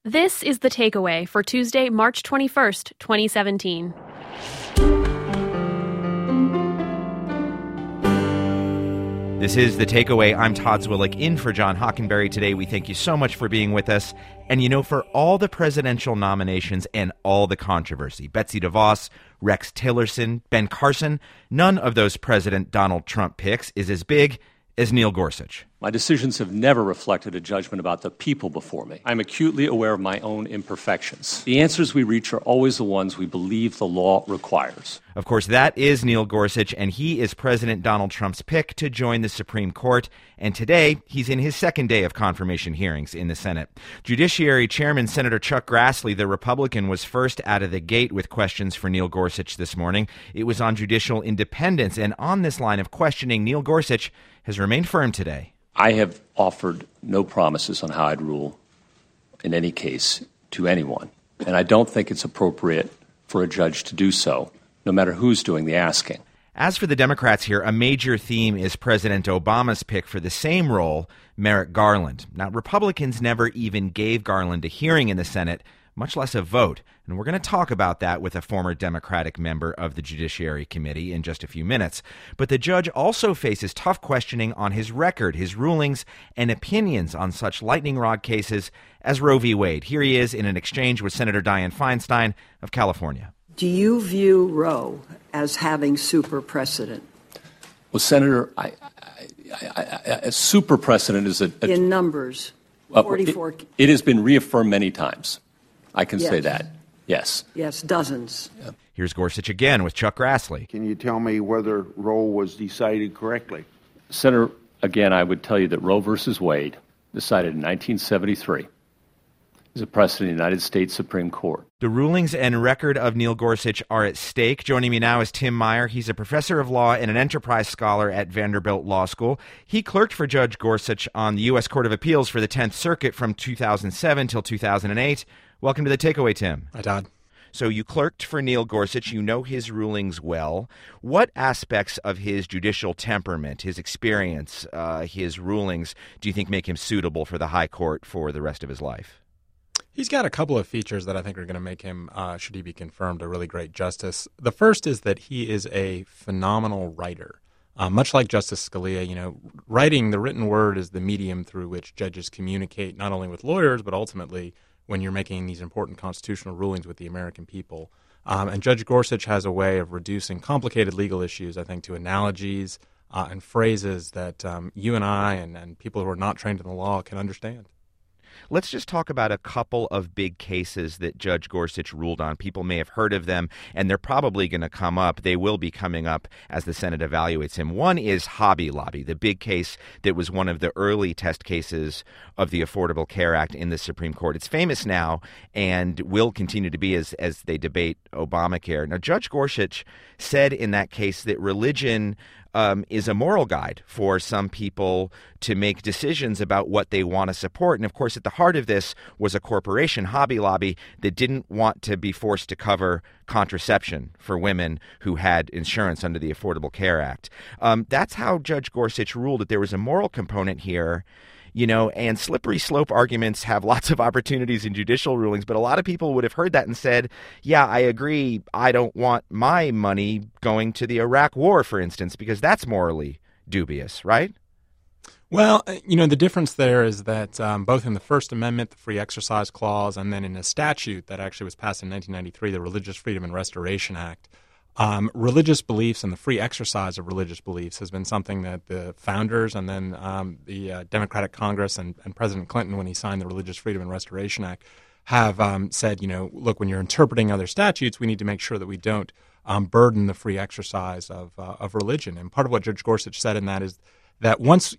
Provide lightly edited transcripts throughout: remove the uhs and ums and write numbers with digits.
This is The Takeaway for Tuesday, March 21st, 2017. This is The Takeaway. I'm Todd Zwillich in for John Hockenberry today. We thank you so much for being with us. And for all the presidential nominations and all the controversy, Betsy DeVos, Rex Tillerson, Ben Carson, none of those President Donald Trump picks is as big as Neil Gorsuch. My decisions have never reflected a judgment about the people before me. I'm acutely aware of my own imperfections. The answers we reach are always the ones we believe the law requires. Of course, that is Neil Gorsuch, and he is President Donald Trump's pick to join the Supreme Court. And today, he's in his second day of confirmation hearings in the Senate. Judiciary Chairman Senator Chuck Grassley, the Republican, was first out of the gate with questions for Neil Gorsuch this morning. It was on judicial independence, and on this line of questioning, Neil Gorsuch has remained firm today. I have offered no promises on how I'd rule in any case to anyone, and I don't think it's appropriate for a judge to do so, no matter who's doing the asking. As for the Democrats here, a major theme is President Obama's pick for the same role, Merrick Garland. Now, Republicans never even gave Garland a hearing in the Senate, much less a vote. And we're going to talk about that with a former Democratic member of the Judiciary Committee in just a few minutes. But the judge also faces tough questioning on his record, his rulings, and opinions on such lightning rod cases as Roe v. Wade. Here he is in an exchange with Senator Dianne Feinstein of California. Do you view Roe as having super precedent? Well, Senator, a super precedent is in numbers, 44. It has been reaffirmed many times. I can say Yes. that. Yes. Yes, dozens. Yeah. Here's Gorsuch again with Chuck Grassley. Can you tell me whether Roe was decided correctly? Senator, again, I would tell you that Roe versus Wade, decided in 1973, is a precedent in the United States Supreme Court. The rulings and record of Neil Gorsuch are at stake. Joining me now is Tim Meyer. He's a professor of law and an enterprise scholar at Vanderbilt Law School. He clerked for Judge Gorsuch on the U.S. Court of Appeals for the 10th Circuit from 2007 till 2008. Welcome to The Takeaway, Tim. Hi, Todd. So you clerked for Neil Gorsuch. You know his rulings well. What aspects of his judicial temperament, his experience, his rulings, do you think make him suitable for the high court for the rest of his life? He's got a couple of features that I think are going to make him, should he be confirmed, a really great justice. The first is that he is a phenomenal writer. Much like Justice Scalia, writing, the written word is the medium through which judges communicate not only with lawyers, but ultimately when you're making these important constitutional rulings with the American people. And Judge Gorsuch has a way of reducing complicated legal issues, I think, to analogies and phrases that you and I and people who are not trained in the law can understand. Let's just talk about a couple of big cases that Judge Gorsuch ruled on. People may have heard of them, and they're probably going to come up. They will be coming up as the Senate evaluates him. One is Hobby Lobby, the big case that was one of the early test cases of the Affordable Care Act in the Supreme Court. It's famous now and will continue to be as they debate Obamacare. Now, Judge Gorsuch said in that case that religion is a moral guide for some people to make decisions about what they want to support. And of course, at the heart of this was a corporation, Hobby Lobby, that didn't want to be forced to cover contraception for women who had insurance under the Affordable Care Act. That's how Judge Gorsuch ruled, that there was a moral component here. And slippery slope arguments have lots of opportunities in judicial rulings, but a lot of people would have heard that and said, yeah, I agree. I don't want my money going to the Iraq War, for instance, because that's morally dubious, right? Well, the difference there is that both in the First Amendment, the Free Exercise Clause, and then in a statute that actually was passed in 1993, the Religious Freedom and Restoration Act, religious beliefs and the free exercise of religious beliefs has been something that the founders and then the Democratic Congress and President Clinton, when he signed the Religious Freedom and Restoration Act, have said, look, when you're interpreting other statutes, we need to make sure that we don't burden the free exercise of religion. And part of what Judge Gorsuch said in that is that once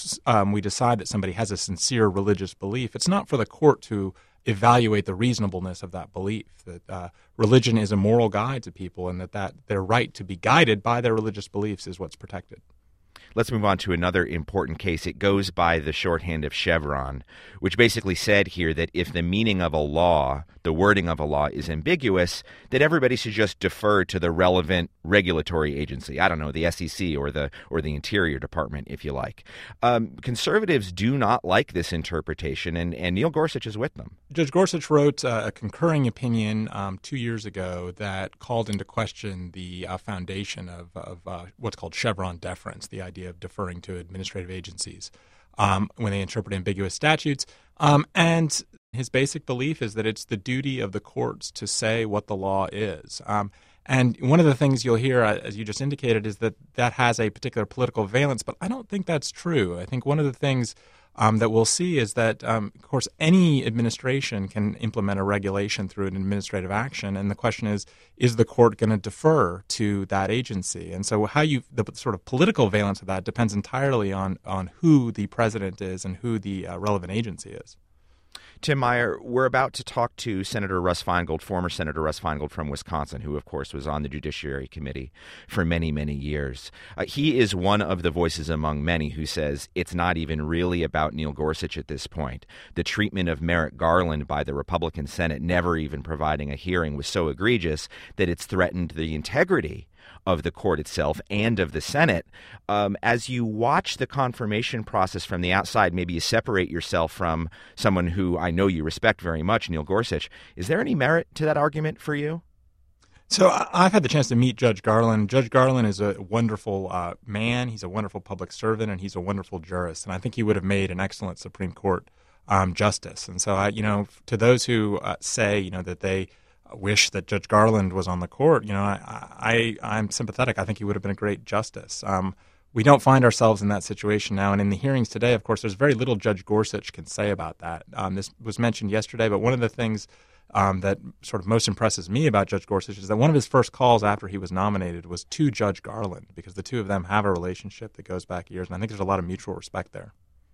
we decide that somebody has a sincere religious belief, it's not for the court to evaluate the reasonableness of that belief, that religion is a moral guide to people and that their right to be guided by their religious beliefs is what's protected. Let's move on to another important case. It goes by the shorthand of Chevron, which basically said here that if the meaning of a law, the wording of a law is ambiguous, that everybody should just defer to the relevant regulatory agency. I don't know, the SEC or the Interior Department, if you like. Conservatives do not like this interpretation, and Neil Gorsuch is with them. Judge Gorsuch wrote a concurring opinion 2 years ago that called into question the foundation of what's called Chevron deference, the idea of deferring to administrative agencies when they interpret ambiguous statutes. And his basic belief is that it's the duty of the courts to say what the law is. And one of the things you'll hear, as you just indicated, is that has a particular political valence, but I don't think that's true. I think one of the things that we'll see is that, of course, any administration can implement a regulation through an administrative action, and the question is the court going to defer to that agency? And so the sort of political valence of that depends entirely on who the president is and who the relevant agency is. Tim Meyer, we're about to talk to Senator Russ Feingold, former Senator Russ Feingold from Wisconsin, who, of course, was on the Judiciary Committee for many, many years. He is one of the voices among many who says it's not even really about Neil Gorsuch at this point. The treatment of Merrick Garland by the Republican Senate, never even providing a hearing, was so egregious that it's threatened the integrity of the court itself and of the Senate. As you watch the confirmation process from the outside, maybe you separate yourself from someone who I know you respect very much, Neil Gorsuch. Is there any merit to that argument for you? So I've had the chance to meet Judge Garland. Judge Garland is a wonderful man. He's a wonderful public servant, and he's a wonderful jurist. And I think he would have made an excellent Supreme Court justice. And so, to those who say, that they wish that Judge Garland was on the court, I'm sympathetic. I think he would have been a great justice. We don't find ourselves in that situation now. And in the hearings today, of course, there's very little Judge Gorsuch can say about that. This was mentioned yesterday, but one of the things that sort of most impresses me about Judge Gorsuch is that one of his first calls after he was nominated was to Judge Garland, because the two of them have a relationship that goes back years, and I think there's a lot of mutual respect there.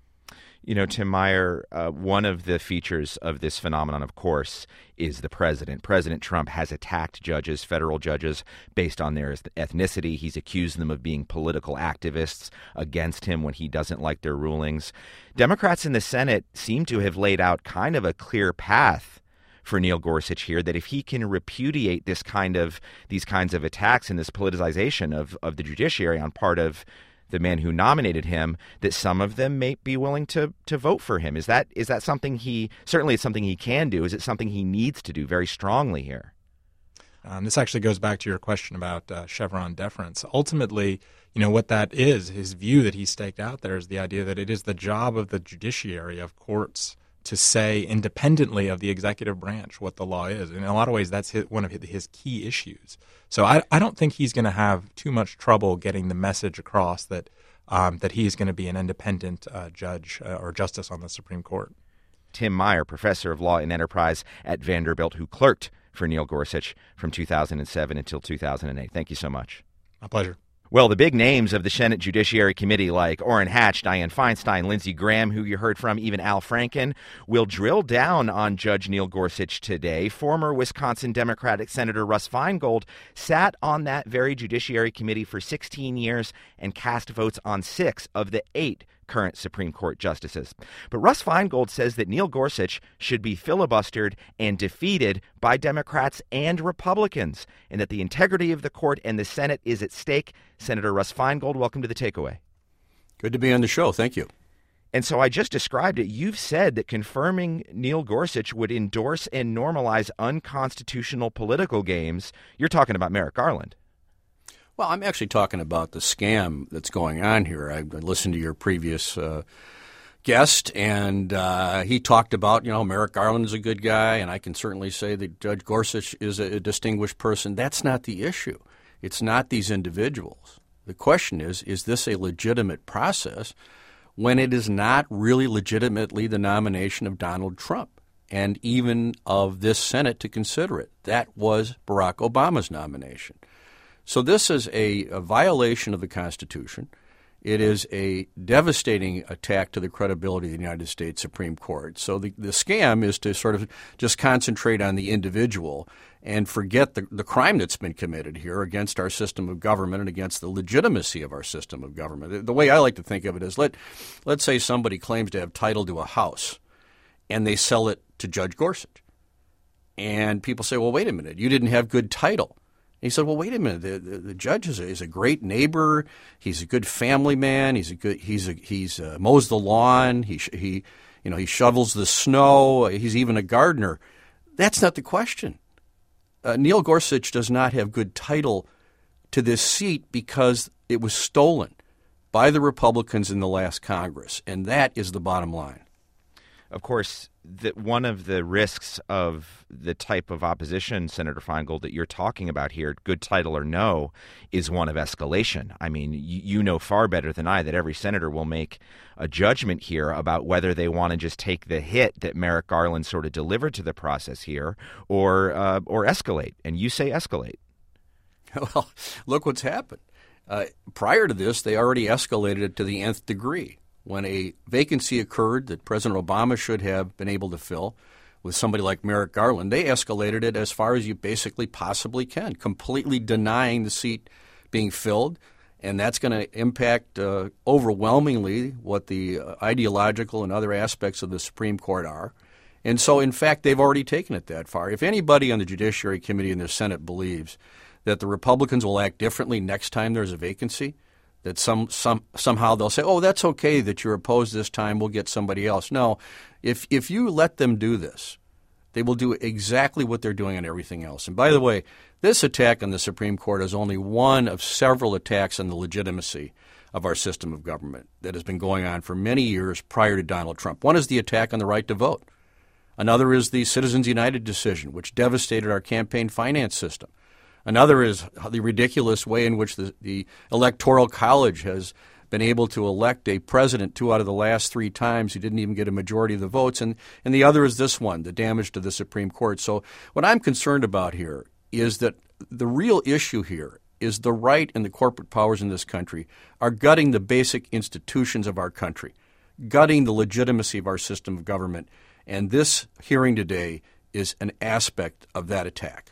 Tim Meyer, one of the features of this phenomenon, of course, is the president. President Trump has attacked judges, federal judges, based on their ethnicity. He's accused them of being political activists against him when he doesn't like their rulings. Democrats in the Senate seem to have laid out kind of a clear path for Neil Gorsuch here, that if he can repudiate these kinds of attacks and this politicization of the judiciary on part of the man who nominated him, that some of them may be willing to vote for him. Is that something certainly it's something he can do? Is it something he needs to do very strongly here? This actually goes back to your question about Chevron deference. Ultimately, what that is, his view that he staked out there is the idea that it is the job of the judiciary, of courts, to say independently of the executive branch what the law is. In a lot of ways, that's one of his key issues. So I don't think he's going to have too much trouble getting the message across that he's going to be an independent judge or justice on the Supreme Court. Tim Meyer, professor of law and enterprise at Vanderbilt, who clerked for Neil Gorsuch from 2007 until 2008. Thank you so much. My pleasure. Well, the big names of the Senate Judiciary Committee, like Orrin Hatch, Dianne Feinstein, Lindsey Graham, who you heard from, even Al Franken, will drill down on Judge Neil Gorsuch today. Former Wisconsin Democratic Senator Russ Feingold sat on that very Judiciary Committee for 16 years and cast votes on 6 of the 8 current Supreme Court justices. But Russ Feingold says that Neil Gorsuch should be filibustered and defeated by Democrats and Republicans, and that the integrity of the court and the Senate is at stake. Senator Russ Feingold, welcome to the Takeaway. Good to be on the show. Thank you. And so I just described it. You've said that confirming Neil Gorsuch would endorse and normalize unconstitutional political games. You're talking about Merrick Garland. Well, I'm actually talking about the scam that's going on here. I listened to your previous guest, and he talked about, Merrick Garland is a good guy, and I can certainly say that Judge Gorsuch is a distinguished person. That's not the issue. It's not these individuals. The question is this a legitimate process when it is not really legitimately the nomination of Donald Trump and even of this Senate to consider it? That was Barack Obama's nomination. So this is a violation of the Constitution. It is a devastating attack to the credibility of the United States Supreme Court. So the scam is to sort of just concentrate on the individual and forget the crime that's been committed here against our system of government and against the legitimacy of our system of government. The way I like to think of it is let's say somebody claims to have title to a house and they sell it to Judge Gorsuch. And people say, well, wait a minute, you didn't have good title. He said, well, wait a minute. The judge is a great neighbor. He's a good family man. He's mows the lawn. He shovels the snow. He's even a gardener. That's not the question. Neil Gorsuch does not have good title to this seat because it was stolen by the Republicans in the last Congress, and that is the bottom line. Of course, one of the risks of the type of opposition, Senator Feingold, that you're talking about here, good title or no, is one of escalation. I mean, you know far better than I that every senator will make a judgment here about whether they want to just take the hit that Merrick Garland sort of delivered to the process here or escalate. And you say escalate. Well, look what's happened. Prior to this, they already escalated it to the nth degree. When a vacancy occurred that President Obama should have been able to fill with somebody like Merrick Garland, they escalated it as far as you basically possibly can, completely denying the seat being filled. And that's going to impact overwhelmingly what the ideological and other aspects of the Supreme Court are. And so, in fact, they've already taken it that far. If anybody on the Judiciary Committee and the Senate believes that the Republicans will act differently next time there's a vacancy, that somehow they'll say, oh, that's okay that you're opposed this time, we'll get somebody else. No, if you let them do this, they will do exactly what they're doing on everything else. And by the way, this attack on the Supreme Court is only one of several attacks on the legitimacy of our system of government that has been going on for many years prior to Donald Trump. One is the attack on the right to vote. Another is the Citizens United decision, which devastated our campaign finance system. Another is the ridiculous way in which the Electoral College has been able to elect a president 2 out of the last 3 times who didn't even get a majority of the votes. And the other is this one, the damage to the Supreme Court. So what I'm concerned about here is that the real issue here is the right and the corporate powers in this country are gutting the basic institutions of our country, gutting the legitimacy of our system of government. And this hearing today is an aspect of that attack.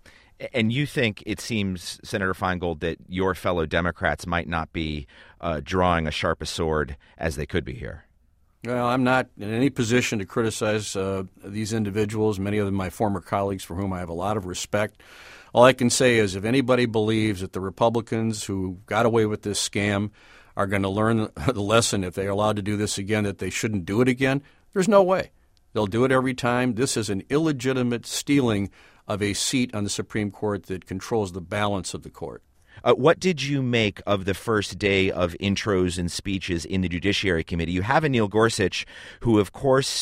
And you think, it seems, Senator Feingold, that your fellow Democrats might not be drawing as sharp a sword as they could be here? Well, I'm not in any position to criticize these individuals, many of them my former colleagues for whom I have a lot of respect. All I can say is if anybody believes that the Republicans who got away with this scam are going to learn the lesson if they're allowed to do this again, that they shouldn't do it again, there's no way. They'll do it every time. This is an illegitimate stealing of a seat on the Supreme Court that controls the balance of the court. What did you make of the first day of intros and speeches in the Judiciary Committee? You have a Neil Gorsuch who, of course,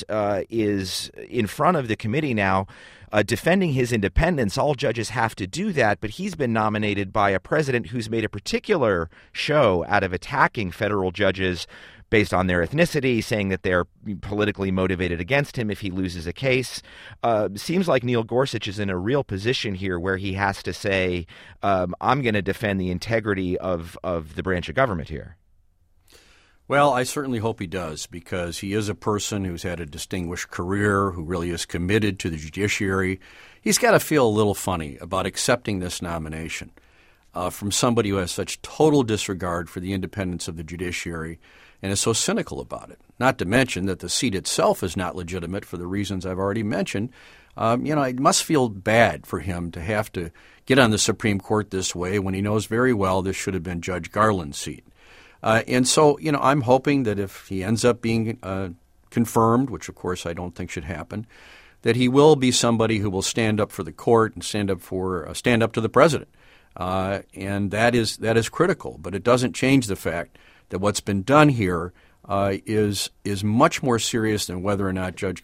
is in front of the committee now defending his independence. All judges have to do that, but he's been nominated by a president who's made a particular show out of attacking federal judges based on their ethnicity, saying that they're politically motivated against him if he loses a case. Seems like Neil Gorsuch is in a real position here where he has to say, I'm going to defend the integrity of the branch of government here. Well, I certainly hope he does, because he is a person who's had a distinguished career, who really is committed to the judiciary. He's got to feel a little funny about accepting this nomination from somebody who has such total disregard for the independence of the judiciary and is so cynical about it. Not to mention that the seat itself is not legitimate for the reasons I've already mentioned. It must feel bad for him to have to get on the Supreme Court this way when he knows very well this should have been Judge Garland's seat. And so, I'm hoping that if he ends up being confirmed, which of course I don't think should happen, that he will be somebody who will stand up for the court and stand up to the president. And that is critical. But it doesn't change the fact that what's been done here is much more serious than whether or not Judge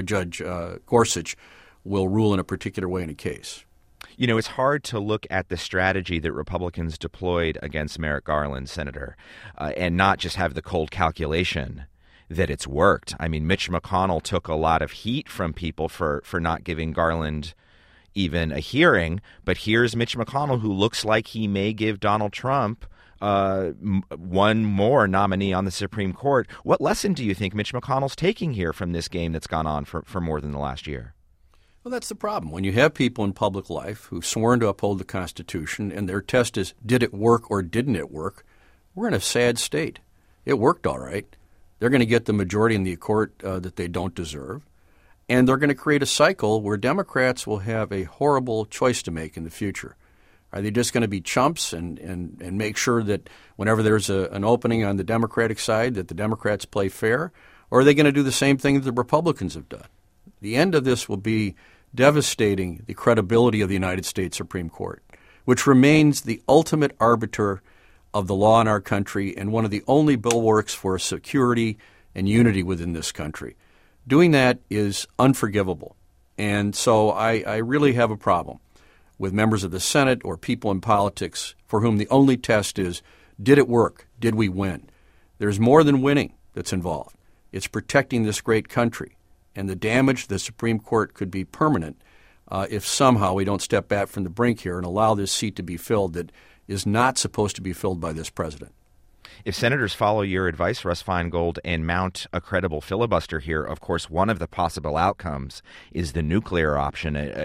Gorsuch will rule in a particular way in a case. It's hard to look at the strategy that Republicans deployed against Merrick Garland, Senator, and not just have the cold calculation that it's worked. I mean, Mitch McConnell took a lot of heat from people for not giving Garland even a hearing, but here's Mitch McConnell, who looks like he may give Donald Trump one more nominee on the Supreme Court. What lesson do you think Mitch McConnell's taking here from this game that's gone on for more than the last year? Well, that's the problem. When you have people in public life who've sworn to uphold the Constitution and their test is, did it work or didn't it work, we're in a sad state. It worked all right. They're going to get the majority in the court that they don't deserve. And they're going to create a cycle where Democrats will have a horrible choice to make in the future. Are they just going to be chumps and make sure that whenever there's an opening on the Democratic side that the Democrats play fair? Or are they going to do the same thing that the Republicans have done? The end of this will be devastating the credibility of the United States Supreme Court, which remains the ultimate arbiter of the law in our country and one of the only bulwarks for security and unity within this country. Doing that is unforgivable. And so I really have a problem with members of the Senate or people in politics for whom the only test is, did it work? Did we win? There's more than winning that's involved. It's protecting this great country. And the damage to the Supreme Court could be permanent if somehow we don't step back from the brink here and allow this seat to be filled that is not supposed to be filled by this president. If senators follow your advice, Russ Feingold, and mount a credible filibuster here, of course, one of the possible outcomes is the nuclear option, an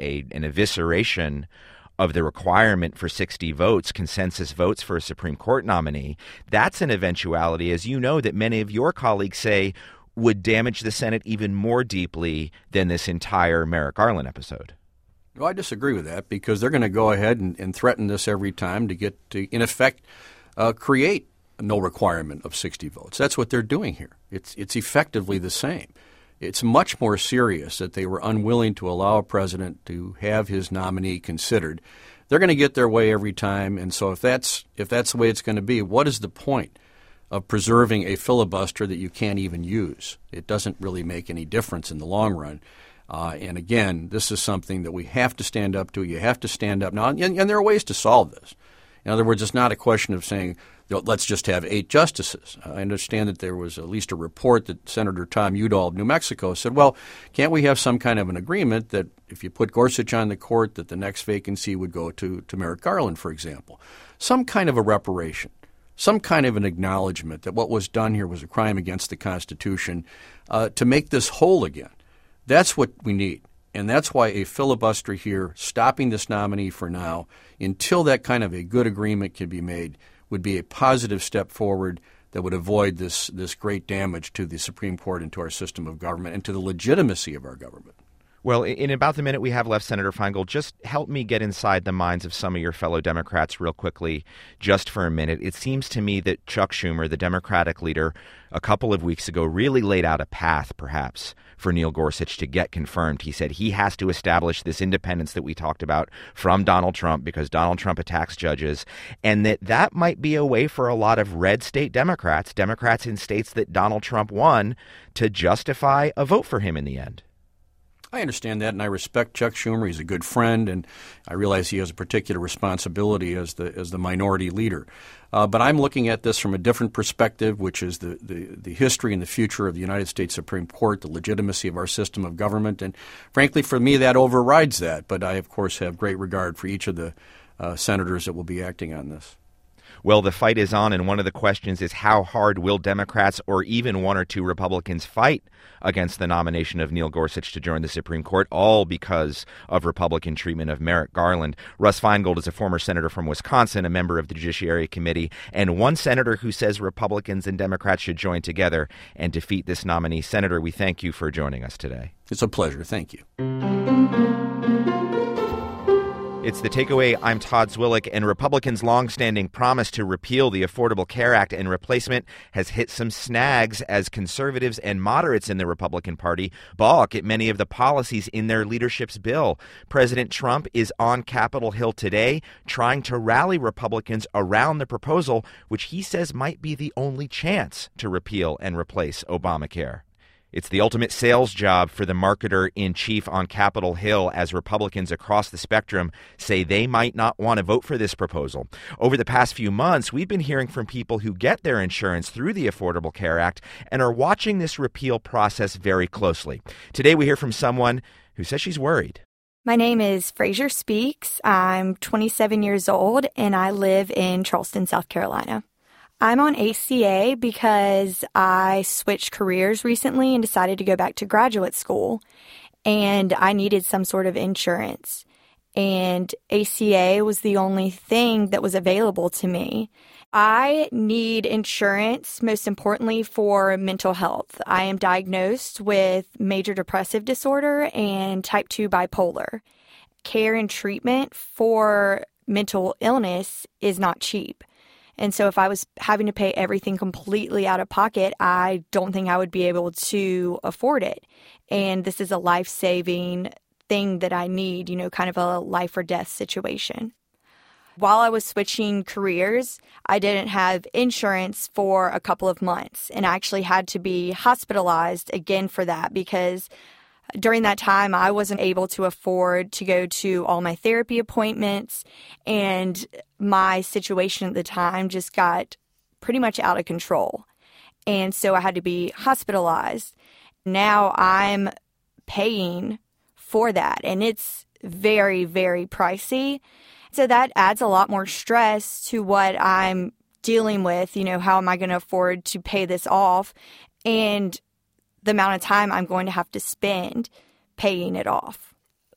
evisceration of the requirement for 60 votes, consensus votes for a Supreme Court nominee. That's an eventuality, as you know, that many of your colleagues say would damage the Senate even more deeply than this entire Merrick Garland episode. Well, I disagree with that because they're going to go ahead and threaten this every time to get to, in effect, create no requirement of 60 votes. That's what they're doing here. It's effectively the same. It's much more serious that they were unwilling to allow a president to have his nominee considered. They're going to get their way every time, and so if that's the way it's going to be, what is the point of preserving a filibuster that you can't even use? It doesn't really make any difference in the long run. And again, this is something that we have to stand up to. You have to stand up now, and there are ways to solve this. In other words, it's not a question of saying, let's just have 8 justices. I understand that there was at least a report that Senator Tom Udall of New Mexico said, well, can't we have some kind of an agreement that if you put Gorsuch on the court, that the next vacancy would go to Merrick Garland, for example? Some kind of a reparation, some kind of an acknowledgement that what was done here was a crime against the Constitution to make this whole again. That's what we need. And that's why a filibuster here, stopping this nominee for now, until that kind of a good agreement can be made, would be a positive step forward that would avoid this great damage to the Supreme Court and to our system of government and to the legitimacy of our government. Well, in about the minute we have left, Senator Feingold, just help me get inside the minds of some of your fellow Democrats real quickly, just for a minute. It seems to me that Chuck Schumer, the Democratic leader, a couple of weeks ago really laid out a path, perhaps, for Neil Gorsuch to get confirmed. He said he has to establish this independence that we talked about from Donald Trump because Donald Trump attacks judges, and that might be a way for a lot of red state Democrats in states that Donald Trump won, to justify a vote for him in the end. I understand that, and I respect Chuck Schumer. He's a good friend, and I realize he has a particular responsibility as the minority leader. But I'm looking at this from a different perspective, which is the history and the future of the United States Supreme Court, the legitimacy of our system of government. And frankly, for me, that overrides that. But I, of course, have great regard for each of the senators that will be acting on this. Well, the fight is on, and one of the questions is how hard will Democrats or even one or two Republicans fight against the nomination of Neil Gorsuch to join the Supreme Court, all because of Republican treatment of Merrick Garland. Russ Feingold is a former senator from Wisconsin, a member of the Judiciary Committee, and one senator who says Republicans and Democrats should join together and defeat this nominee. Senator, we thank you for joining us today. It's a pleasure. Thank you. It's The Takeaway. I'm Todd Zwillich, and Republicans' longstanding promise to repeal the Affordable Care Act and replacement has hit some snags as conservatives and moderates in the Republican Party balk at many of the policies in their leadership's bill. President Trump is on Capitol Hill today trying to rally Republicans around the proposal, which he says might be the only chance to repeal and replace Obamacare. It's the ultimate sales job for the marketer-in-chief on Capitol Hill as Republicans across the spectrum say they might not want to vote for this proposal. Over the past few months, we've been hearing from people who get their insurance through the Affordable Care Act and are watching this repeal process very closely. Today, we hear from someone who says she's worried. My name is Fraser Speaks. I'm 27 years old, and I live in Charleston, South Carolina. I'm on ACA because I switched careers recently and decided to go back to graduate school, and I needed some sort of insurance. And ACA was the only thing that was available to me. I need insurance, most importantly, for mental health. I am diagnosed with major depressive disorder and type 2 bipolar. Care and treatment for mental illness is not cheap. And so if I was having to pay everything completely out of pocket, I don't think I would be able to afford it. And this is a life-saving thing that I need, kind of a life or death situation. While I was switching careers, I didn't have insurance for a couple of months, and I actually had to be hospitalized again for that because during that time I wasn't able to afford to go to all my therapy appointments, and my situation at the time just got pretty much out of control. And so I had to be hospitalized. Now I'm paying for that, and it's very, very pricey. So that adds a lot more stress to what I'm dealing with. How am I going to afford to pay this off? And the amount of time I'm going to have to spend paying it off.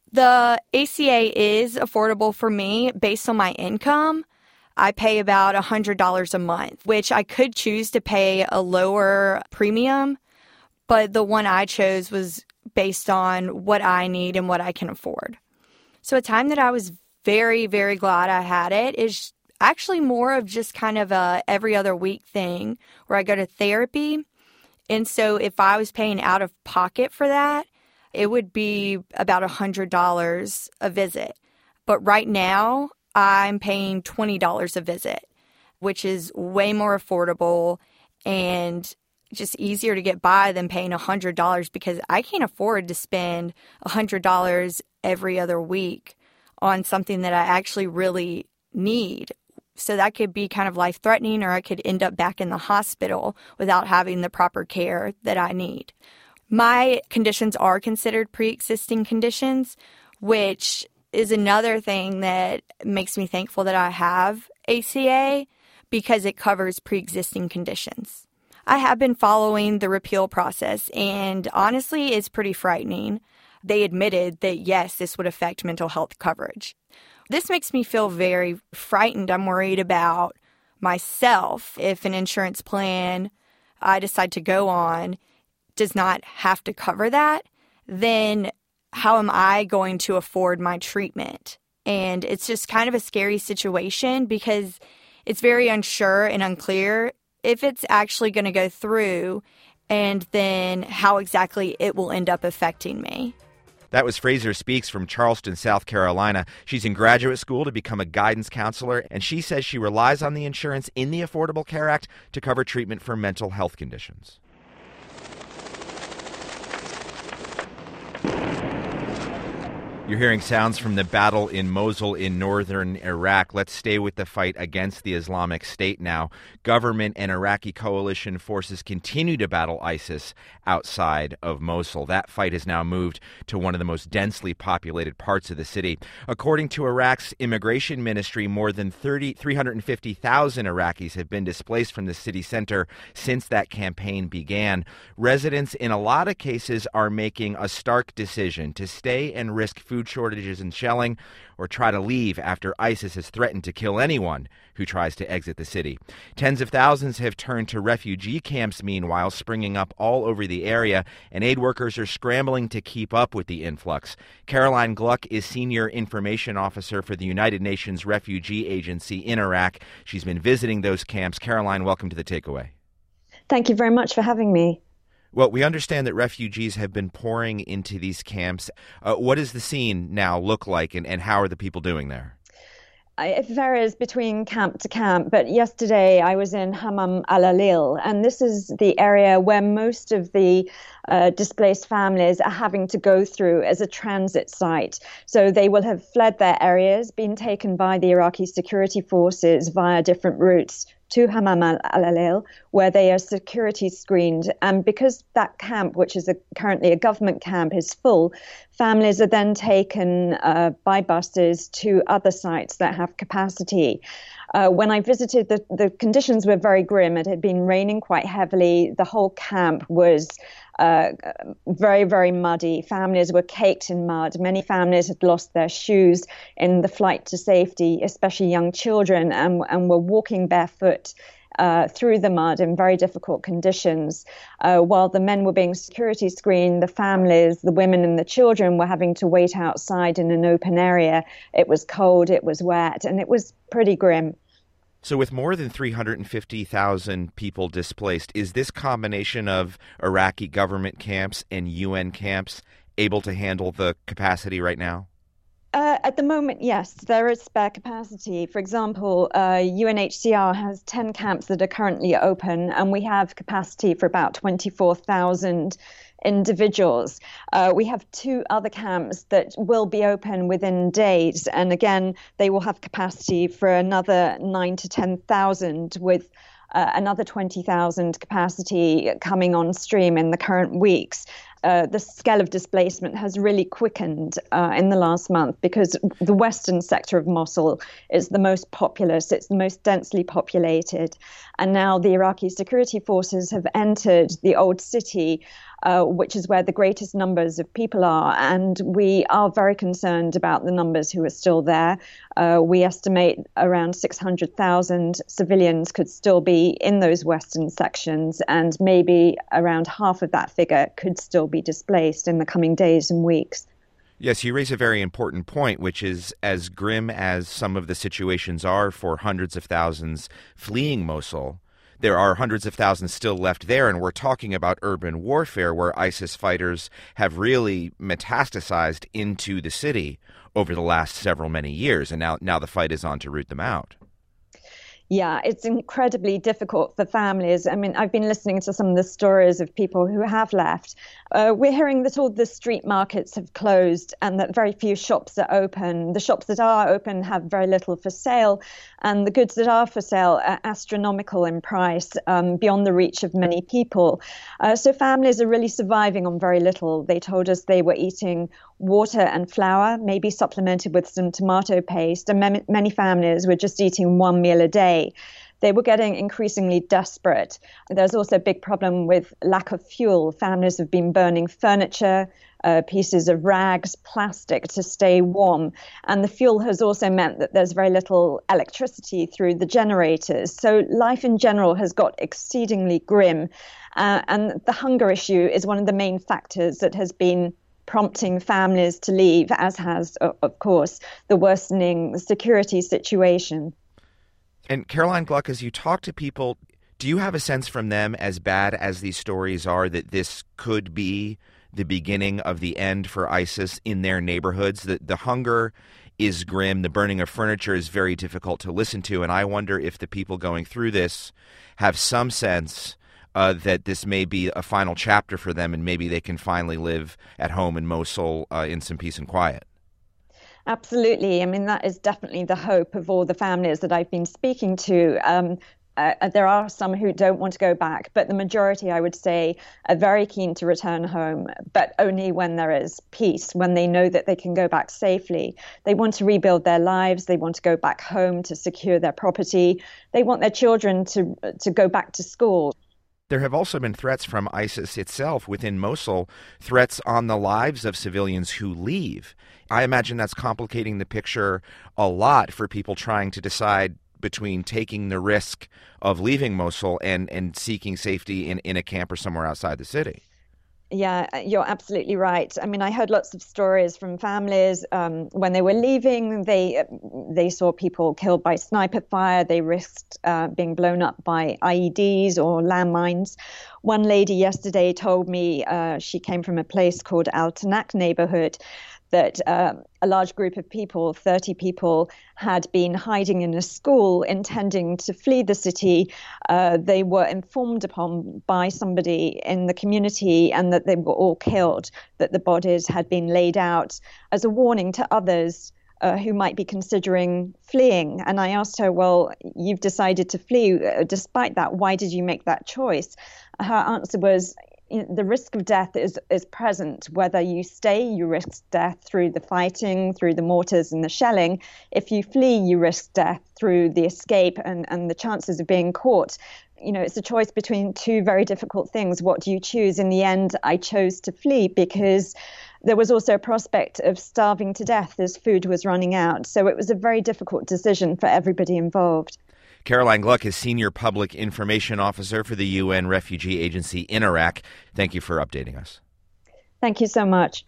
The ACA is affordable for me based on my income. I pay about $100 a month, which I could choose to pay a lower premium, but the one I chose was based on what I need and what I can afford. So a time that I was very, very glad I had it is actually more of just kind of a every other week thing where I go to therapy. And so if I was paying out of pocket for that, it would be about $100 a visit. But right now, I'm paying $20 a visit, which is way more affordable and just easier to get by than paying $100 because I can't afford to spend $100 every other week on something that I actually really need. So that could be kind of life-threatening, or I could end up back in the hospital without having the proper care that I need. My conditions are considered pre-existing conditions, which is another thing that makes me thankful that I have ACA because it covers pre-existing conditions. I have been following the repeal process, and honestly, it's pretty frightening. They admitted that, yes, this would affect mental health coverage. This makes me feel very frightened. I'm worried about myself. If an insurance plan I decide to go on does not have to cover that, then how am I going to afford my treatment? And it's just kind of a scary situation because it's very unsure and unclear if it's actually going to go through and then how exactly it will end up affecting me. That was Fraser Speaks from Charleston, South Carolina. She's in graduate school to become a guidance counselor, and she says she relies on the insurance in the Affordable Care Act to cover treatment for mental health conditions. You're hearing sounds from the battle in Mosul in northern Iraq. Let's stay with the fight against the Islamic State now. Government and Iraqi coalition forces continue to battle ISIS outside of Mosul. That fight has now moved to one of the most densely populated parts of the city. According to Iraq's immigration ministry, more than 350,000 Iraqis have been displaced from the city center since that campaign began. Residents in a lot of cases are making a stark decision to stay and risk food shortages and shelling, or try to leave after ISIS has threatened to kill anyone who tries to exit the city. Tens of thousands have turned to refugee camps, meanwhile, springing up all over the area, and aid workers are scrambling to keep up with the influx. Caroline Gluck is Senior Information Officer for the United Nations Refugee Agency in Iraq. She's been visiting those camps. Caroline, welcome to The Takeaway. Thank you very much for having me. Well, we understand that refugees have been pouring into these camps. What does the scene now look like, and how are the people doing there? It varies between camp to camp, but yesterday I was in Hammam al-Alil, and this is the area where most of the displaced families are having to go through as a transit site. So they will have fled their areas, been taken by the Iraqi security forces via different routes to Hammam al-Alil, where they are security screened. And because that camp, which is currently a government camp, is full, families are then taken by buses to other sites that have capacity. When I visited, the conditions were very grim. It had been raining quite heavily. The whole camp was very, very muddy. Families were caked in mud. Many families had lost their shoes in the flight to safety, especially young children, and were walking barefoot through the mud in very difficult conditions. While the men were being security screened, the families, the women and the children were having to wait outside in an open area. It was cold, it was wet, and it was pretty grim. So with more than 350,000 people displaced, is this combination of Iraqi government camps and UN camps able to handle the capacity right now? At the moment, yes, there is spare capacity. For example, UNHCR has 10 camps that are currently open, and we have capacity for about 24,000 individuals. We have 2 other camps that will be open within days, and again, they will have capacity for another 9,000 to 10,000, with another 20,000 capacity coming on stream in the current weeks. The scale of displacement has really quickened in the last month because the western sector of Mosul is the most populous, it's the most densely populated. And now the Iraqi security forces have entered the old city, which is where the greatest numbers of people are. And we are very concerned about the numbers who are still there. We estimate around 600,000 civilians could still be in those western sections, and maybe around half of that figure could still be displaced in the coming days and weeks. Yes, you raise a very important point, which is as grim as some of the situations are for hundreds of thousands fleeing Mosul, there are hundreds of thousands still left there, and we're talking about urban warfare where ISIS fighters have really metastasized into the city over the last many years, and now the fight is on to root them out. Yeah, it's incredibly difficult for families. I mean, I've been listening to some of the stories of people who have left. We're hearing that all the street markets have closed and that very few shops are open. The shops that are open have very little for sale, and the goods that are for sale are astronomical in price, beyond the reach of many people. So families are really surviving on very little. They told us they were eating water and flour, maybe supplemented with some tomato paste, and many families were just eating one meal a day. They were getting increasingly desperate. There's also a big problem with lack of fuel. Families have been burning furniture, pieces of rags, plastic to stay warm. And the fuel has also meant that there's very little electricity through the generators. So life in general has got exceedingly grim. And the hunger issue is one of the main factors that has been prompting families to leave, as has, of course, the worsening security situation. And Caroline Gluck, as you talk to people, do you have a sense from them, as bad as these stories are, that this could be the beginning of the end for ISIS in their neighborhoods? The hunger is grim. The burning of furniture is very difficult to listen to. And I wonder if the people going through this have some sense that this may be a final chapter for them, and maybe they can finally live at home in Mosul in some peace and quiet. Absolutely. I mean, that is definitely the hope of all the families that I've been speaking to. There are some who don't want to go back, but the majority, I would say, are very keen to return home, but only when there is peace, when they know that they can go back safely. They want to rebuild their lives. They want to go back home to secure their property. They want their children to go back to school. There have also been threats from ISIS itself within Mosul, threats on the lives of civilians who leave. I imagine that's complicating the picture a lot for people trying to decide between taking the risk of leaving Mosul and seeking safety in a camp or somewhere outside the city. Yeah, you're absolutely right. I mean, I heard lots of stories from families. When they were leaving, they saw people killed by sniper fire. They risked being blown up by IEDs or landmines. One lady yesterday told me she came from a place called Al Tanak neighborhood, that a large group of people, 30 people, had been hiding in a school intending to flee the city. They were informed upon by somebody in the community, and that they were all killed, that the bodies had been laid out as a warning to others who might be considering fleeing. And I asked her, well, you've decided to flee. Despite that, why did you make that choice? Her answer was, the risk of death is present. Whether you stay, you risk death through the fighting, through the mortars and the shelling. If you flee, you risk death through the escape and the chances of being caught. It's a choice between two very difficult things. What do you choose? In the end, I chose to flee because there was also a prospect of starving to death as food was running out. So it was a very difficult decision for everybody involved. Caroline Gluck is Senior Public Information Officer for the UN Refugee Agency in Iraq. Thank you for updating us. Thank you so much.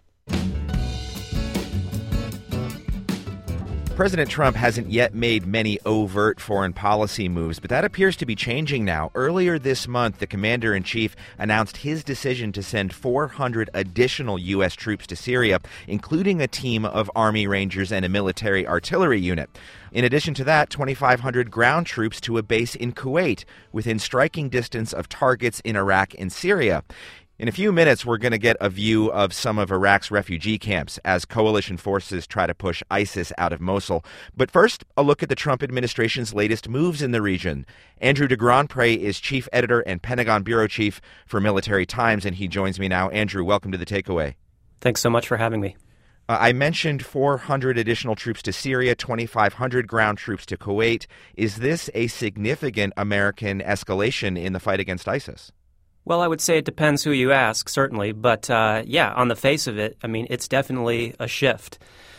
President Trump hasn't yet made many overt foreign policy moves, but that appears to be changing now. Earlier this month, the commander-in-chief announced his decision to send 400 additional U.S. troops to Syria, including a team of Army Rangers and a military artillery unit. In addition to that, 2,500 ground troops to a base in Kuwait, within striking distance of targets in Iraq and Syria. In a few minutes, we're going to get a view of some of Iraq's refugee camps as coalition forces try to push ISIS out of Mosul. But first, a look at the Trump administration's latest moves in the region. Andrew de Grandpré is chief editor and Pentagon bureau chief for Military Times, and he joins me now. Andrew, welcome to The Takeaway. Thanks so much for having me. I mentioned 400 additional troops to Syria, 2,500 ground troops to Kuwait. Is this a significant American escalation in the fight against ISIS? Well, I would say it depends who you ask, certainly. But on the face of it, it's definitely a shift.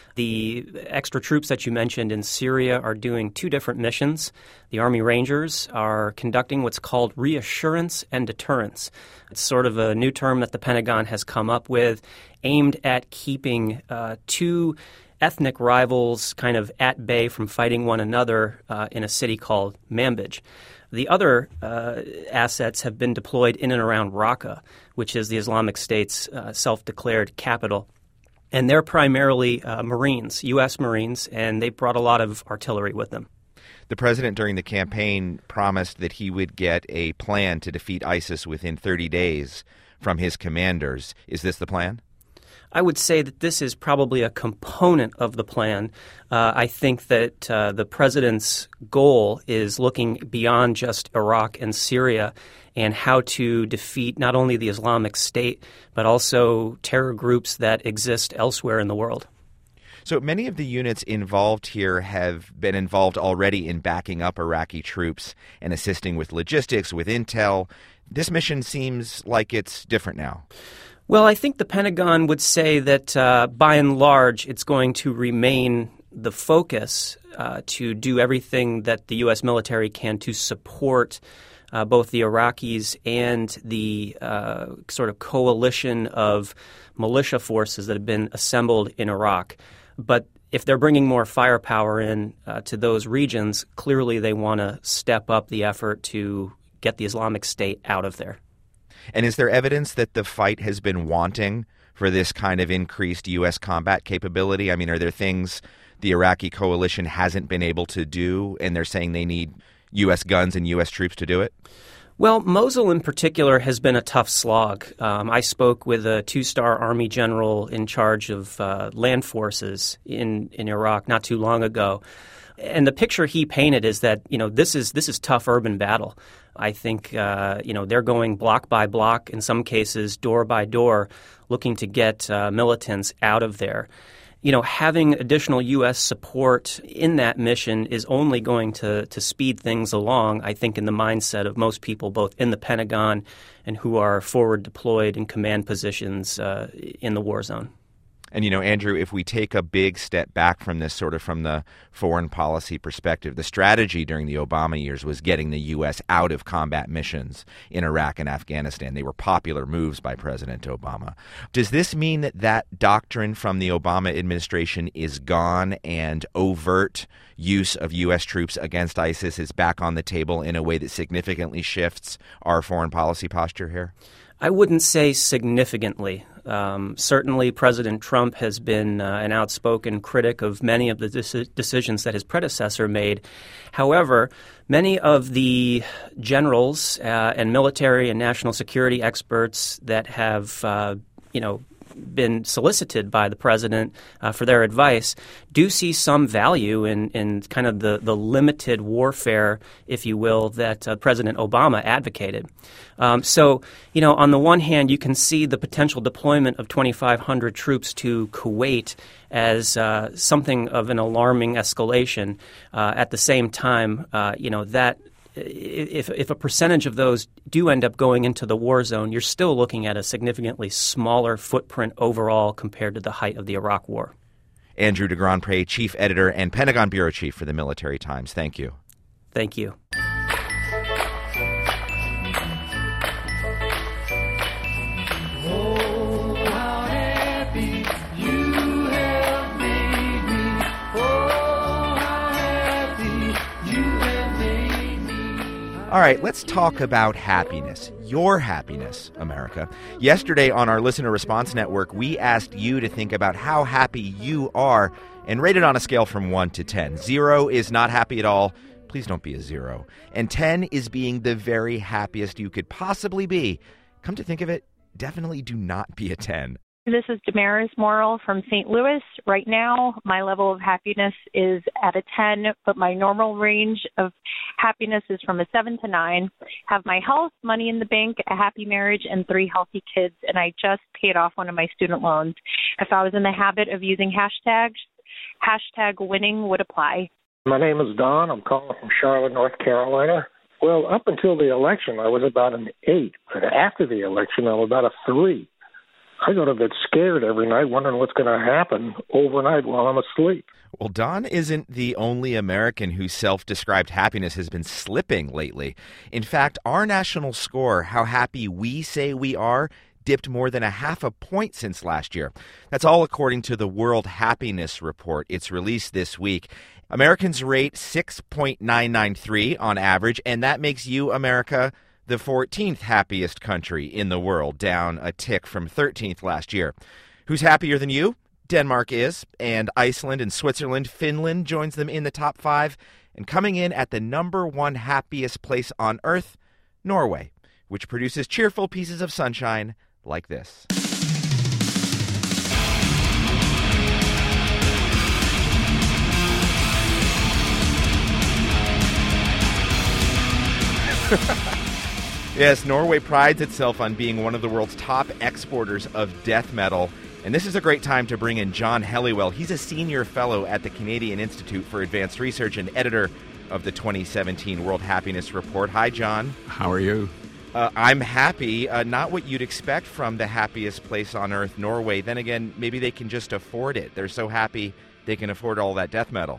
The extra troops that you mentioned in Syria are doing two different missions. The Army Rangers are conducting what's called reassurance and deterrence. It's sort of a new term that the Pentagon has come up with, aimed at keeping two ethnic rivals kind of at bay from fighting one another in a city called Manbij. The other assets have been deployed in and around Raqqa, which is the Islamic State's self-declared capital. And they're primarily Marines, U.S. Marines, and they brought a lot of artillery with them. The president during the campaign promised that he would get a plan to defeat ISIS within 30 days from his commanders. Is this the plan? I would say that this is probably a component of the plan. I think that the president's goal is looking beyond just Iraq and Syria and how to defeat not only the Islamic State, but also terror groups that exist elsewhere in the world. So many of the units involved here have been involved already in backing up Iraqi troops and assisting with logistics, with intel. This mission seems like it's different now. Well, I think the Pentagon would say that by and large it's going to remain the focus to do everything that the U.S. military can to support both the Iraqis and the sort of coalition of militia forces that have been assembled in Iraq. But if they're bringing more firepower in to those regions, clearly they want to step up the effort to get the Islamic State out of there. And is there evidence that the fight has been wanting for this kind of increased U.S. combat capability? I mean, are there things the Iraqi coalition hasn't been able to do, and they're saying they need U.S. guns and U.S. troops to do it? Well, Mosul in particular has been a tough slog. I spoke with a two-star Army general in charge of land forces in Iraq not too long ago. And the picture he painted is that, this is tough urban battle. I think, they're going block by block, in some cases door by door, looking to get militants out of there. Having additional U.S. support in that mission is only going to speed things along, I think, in the mindset of most people, both in the Pentagon and who are forward deployed in command positions in the war zone. And, Andrew, if we take a big step back from this, sort of from the foreign policy perspective, the strategy during the Obama years was getting the U.S. out of combat missions in Iraq and Afghanistan. They were popular moves by President Obama. Does this mean that doctrine from the Obama administration is gone and overt use of U.S. troops against ISIS is back on the table in a way that significantly shifts our foreign policy posture here? I wouldn't say significantly. Certainly, President Trump has been an outspoken critic of many of the decisions that his predecessor made. However, many of the generals and military and national security experts that have, been solicited by the president for their advice do see some value in kind of the limited warfare, if you will, that President Obama advocated. So, on the one hand, you can see the potential deployment of 2,500 troops to Kuwait as something of an alarming escalation. At the same time, that if a percentage of those do end up going into the war zone, you're still looking at a significantly smaller footprint overall compared to the height of the Iraq War. Andrew DeGrandpré, chief editor and Pentagon bureau chief for the Military Times. Thank you. Thank you. All right, let's talk about happiness. Your happiness, America. Yesterday on our Listener Response Network, we asked you to think about how happy you are and rate it on a scale from 1 to 10. 0 is not happy at all. Please don't be a 0. And 10 is being the very happiest you could possibly be. Come to think of it, definitely do not be a 10. This is Damaris Morrill from St. Louis. Right now, my level of happiness is at a 10, but my normal range of happiness is from a 7 to 9. Have my health, money in the bank, a happy marriage, and 3 healthy kids, and I just paid off one of my student loans. If I was in the habit of using hashtags, hashtag winning would apply. My name is Don. I'm calling from Charlotte, North Carolina. Well, up until the election, I was about an 8, but after the election, I'm about a 3. I go to get scared every night wondering what's going to happen overnight while I'm asleep. Well, Don isn't the only American whose self-described happiness has been slipping lately. In fact, our national score, how happy we say we are, dipped more than 0.5 point since last year. That's all according to the World Happiness Report. It's released this week. Americans rate 6.993 on average, and that makes you, America, the 14th happiest country in the world, down a tick from 13th last year. Who's happier than you? Denmark is, and Iceland and Switzerland. Finland joins them in the top 5. And coming in at the number 1 happiest place on Earth, Norway, which produces cheerful pieces of sunshine like this. Yes, Norway prides itself on being one of the world's top exporters of death metal. And this is a great time to bring in John Helliwell. He's a senior fellow at the Canadian Institute for Advanced Research and editor of the 2017 World Happiness Report. Hi, John. How are you? I'm happy. Not what you'd expect from the happiest place on earth, Norway. Then again, maybe they can just afford it. They're so happy they can afford all that death metal.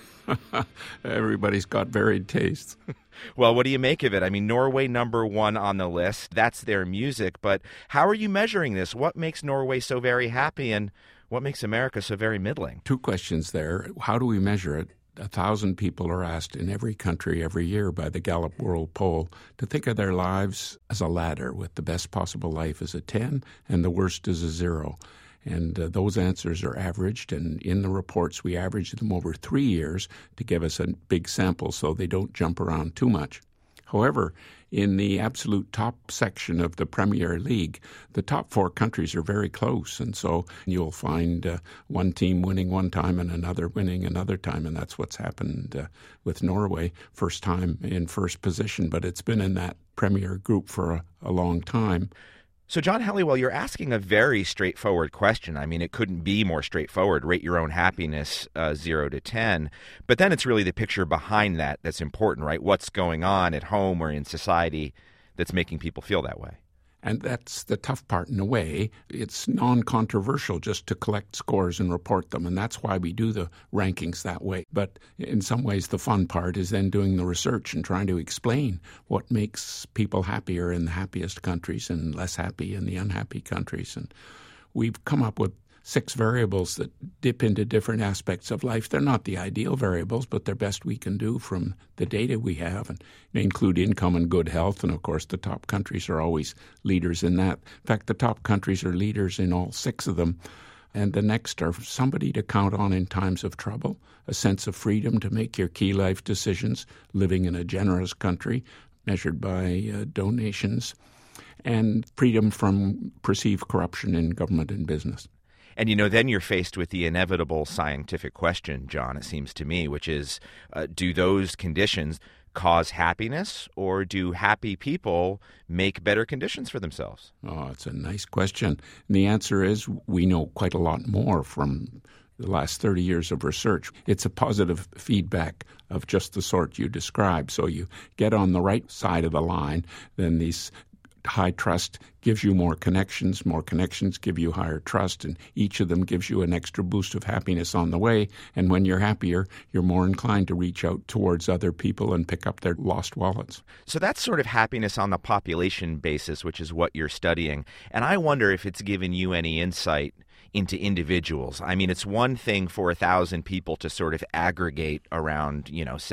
Everybody's got varied tastes. Well, what do you make of it? I mean, Norway number 1 on the list. That's their music. But how are you measuring this? What makes Norway so very happy, and what makes America so very middling? 2 questions there. How do we measure it? 1,000 people are asked in every country every year by the Gallup World Poll to think of their lives as a ladder, with the best possible life as a 10 and the worst as a 0. And those answers are averaged, and in the reports we average them over 3 years to give us a big sample so they don't jump around too much. However, in the absolute top section of the Premier League, the top 4 countries are very close, and so you'll find one team winning one time and another winning another time, and that's what's happened with Norway. First time in first position, but it's been in that Premier group for a long time. So, John Helliwell, you're asking a very straightforward question. I mean, it couldn't be more straightforward. Rate your own happiness 0 to 10. But then it's really the picture behind that that's important, right? What's going on at home or in society that's making people feel that way? And that's the tough part in a way. It's non-controversial just to collect scores and report them, and that's why we do the rankings that way. But in some ways, the fun part is then doing the research and trying to explain what makes people happier in the happiest countries and less happy in the unhappy countries. And we've come up with 6 variables that dip into different aspects of life. They're not the ideal variables, but they're best we can do from the data we have, and they include income and good health. And, of course, the top countries are always leaders in that. In fact, the top countries are leaders in all 6 of them. And the next are somebody to count on in times of trouble, a sense of freedom to make your key life decisions, living in a generous country measured by donations, and freedom from perceived corruption in government and business. And, then you're faced with the inevitable scientific question, John, it seems to me, which is, do those conditions cause happiness, or do happy people make better conditions for themselves? Oh, it's a nice question. And the answer is we know quite a lot more from the last 30 years of research. It's a positive feedback of just the sort you described. So you get on the right side of the line, then these high trust gives you more connections give you higher trust, and each of them gives you an extra boost of happiness on the way. And when you're happier, you're more inclined to reach out towards other people and pick up their lost wallets. So that's sort of happiness on the population basis, which is what you're studying. And I wonder if it's given you any insight into individuals. I mean, it's one thing for 1,000 people to sort of aggregate around,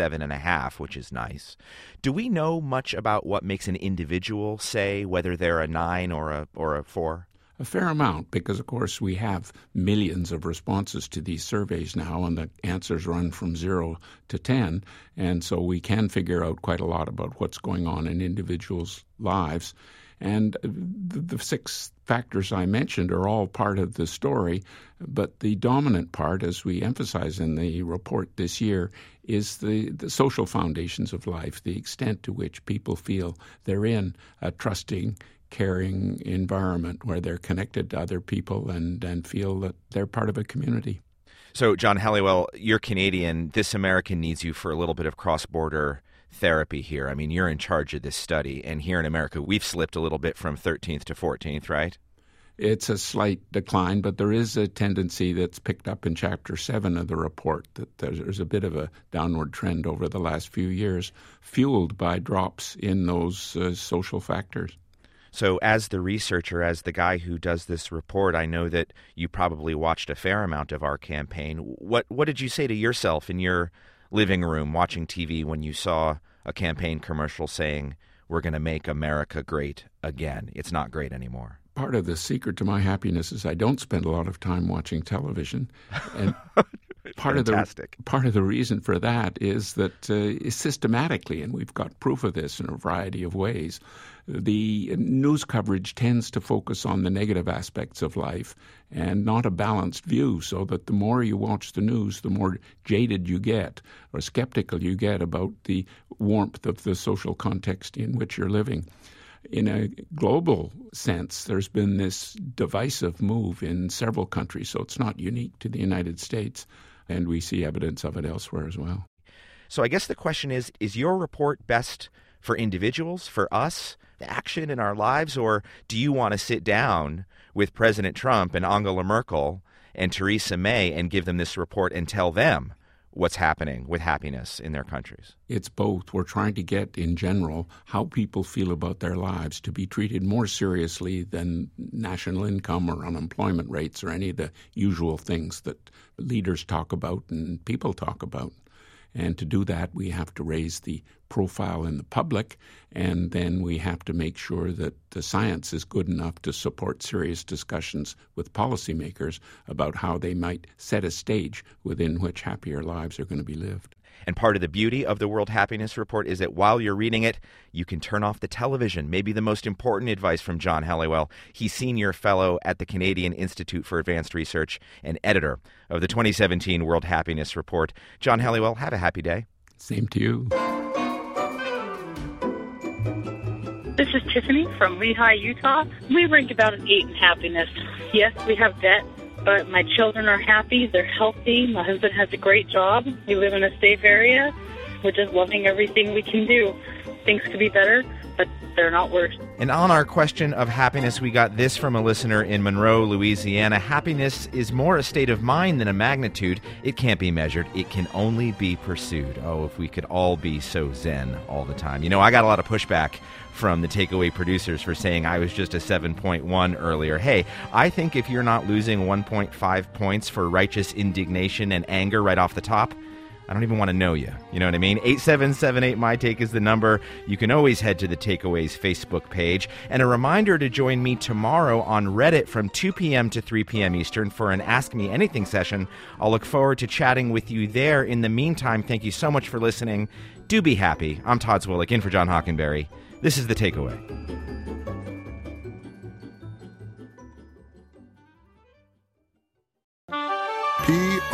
7.5, which is nice. Do we know much about what makes an individual say whether they're a 9 or a 4? A fair amount, because, of course, we have millions of responses to these surveys now, and the answers run from 0 to 10. And so we can figure out quite a lot about what's going on in individuals' lives. And the 6 factors I mentioned are all part of the story, but the dominant part, as we emphasize in the report this year, is the social foundations of life, the extent to which people feel they're in a trusting, caring environment where they're connected to other people and feel that they're part of a community. So, John Helliwell, you're Canadian. This American needs you for a little bit of cross-border therapy here. I mean, you're in charge of this study, and here in America, we've slipped a little bit from 13th to 14th, right? It's a slight decline, but there is a tendency that's picked up in Chapter 7 of the report that there's a bit of a downward trend over the last few years, fueled by drops in those social factors. So as the researcher, as the guy who does this report, I know that you probably watched a fair amount of our campaign. What did you say to yourself in your living room watching TV when you saw a campaign commercial saying, "We're going to make America great again. It's not great anymore"? Part of the secret to my happiness is I don't spend a lot of time watching television. And part of the reason for that is that systematically, and we've got proof of this in a variety of ways, the news coverage tends to focus on the negative aspects of life and not a balanced view, so that the more you watch the news, the more jaded you get or skeptical you get about the warmth of the social context in which you're living. In a global sense, there's been this divisive move in several countries, so it's not unique to the United States, and we see evidence of it elsewhere as well. So I guess the question is your report best for individuals, for us, the action in our lives, or do you want to sit down with President Trump and Angela Merkel and Theresa May and give them this report and tell them what's happening with happiness in their countries? It's both. We're trying to get, in general, how people feel about their lives to be treated more seriously than national income or unemployment rates or any of the usual things that leaders talk about and people talk about. And to do that, we have to raise the profile in the public, and then we have to make sure that the science is good enough to support serious discussions with policymakers about how they might set a stage within which happier lives are going to be lived. And part of the beauty of the World Happiness Report is that while you're reading it, you can turn off the television. Maybe the most important advice from John Helliwell. He's senior fellow at the Canadian Institute for Advanced Research and editor of the 2017 World Happiness Report. John Helliwell, have a happy day. Same to you. This is Tiffany from Lehi, Utah. We rank about an 8 in happiness. Yes, we have debt, but my children are happy. They're healthy. My husband has a great job. We live in a safe area. We're just loving everything we can do. Things could be better, but they're not worse. And on our question of happiness, we got this from a listener in Monroe, Louisiana. Happiness is more a state of mind than a magnitude. It can't be measured. It can only be pursued. Oh, if we could all be so zen all the time. I got a lot of pushback from the Takeaway producers for saying I was just a 7.1 earlier. Hey, I think if you're not losing 1.5 points for righteous indignation and anger right off the top, I don't even want to know you. You know what I mean? 8778-MY-TAKE is the number. You can always head to the Takeaways Facebook page. And a reminder to join me tomorrow on Reddit from 2 p.m. to 3 p.m. Eastern for an Ask Me Anything session. I'll look forward to chatting with you there. In the meantime, thank you so much for listening. Do be happy. I'm Todd Zwillich in for John Hockenberry. This is The Takeaway.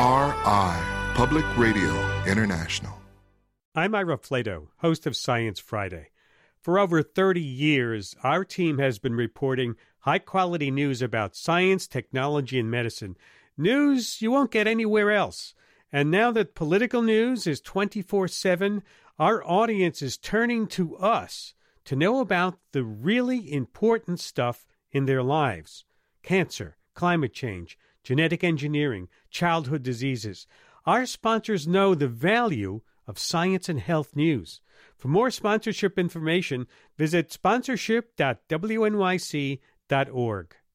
PRI, Public Radio International. I'm Ira Flato, host of Science Friday. For over 30 years, our team has been reporting high-quality news about science, technology, and medicine. News you won't get anywhere else. And now that political news is 24/7, our audience is turning to us to know about the really important stuff in their lives. Cancer, climate change, genetic engineering, childhood diseases. Our sponsors know the value of science and health news. For more sponsorship information, visit sponsorship.wnyc.org.